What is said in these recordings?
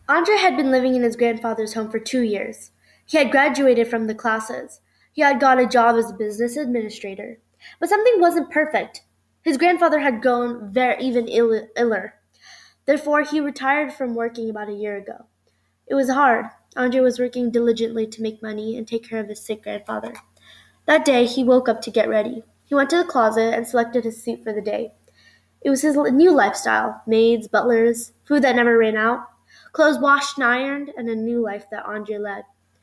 Andre had been living in his grandfather's home for 2 years. He had graduated from the classes. He had got a job as a business administrator. But something wasn't perfect. His grandfather had grown even iller. Therefore, he retired from working about a year ago. It was hard. Andre was working diligently to make money and take care of his sick grandfather. That day, he woke up to get ready. He went to the closet and selected his suit for the day. It was his new lifestyle: maids, butlers, food that never ran out, clothes washed and ironed, and a new life that Andre led.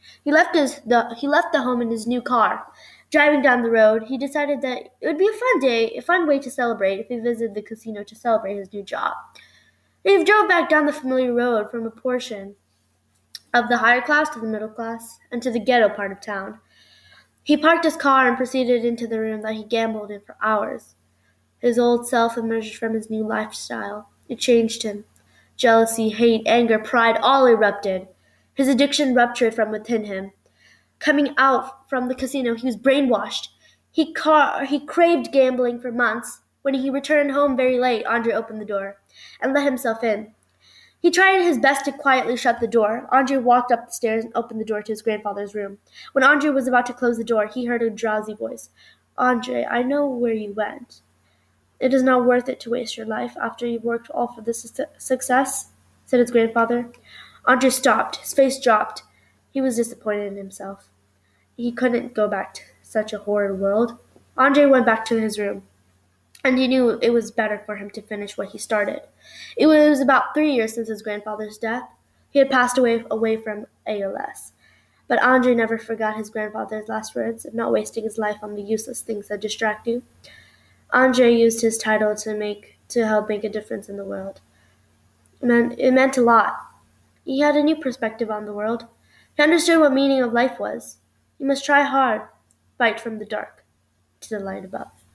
He left the home in his new car. Driving down the road, he decided that it would be a fun way to celebrate if he visited the casino to celebrate his new job. He drove back down the familiar road from a portion of the higher class to the middle class and to the ghetto part of town. He parked his car and proceeded into the room that he gambled in for hours. His old self emerged from his new lifestyle. It changed him. Jealousy, hate, anger, pride all erupted. His addiction ruptured from within him. Coming out from the casino, he was brainwashed. He craved gambling for months. When he returned home very late, Andre opened the door and let himself in. He tried his best to quietly shut the door. Andre walked up the stairs and opened the door to his grandfather's room. When Andre was about to close the door, he heard a drowsy voice. Andre, I know where you went. It is not worth it to waste your life after you've worked all for this success, said his grandfather. Andre stopped. His face dropped. He was disappointed in himself. He couldn't go back to such a horrid world. Andre went back to his room, and he knew it was better for him to finish what he started. It was about 3 years since his grandfather's death. He had passed away from ALS. But Andre never forgot his grandfather's last words of not wasting his life on the useless things that distract you. Andre used his title to help make a difference in the world. It meant a lot. He had a new perspective on the world. He understood what meaning of life was. You must try hard, fight from the dark to the light above.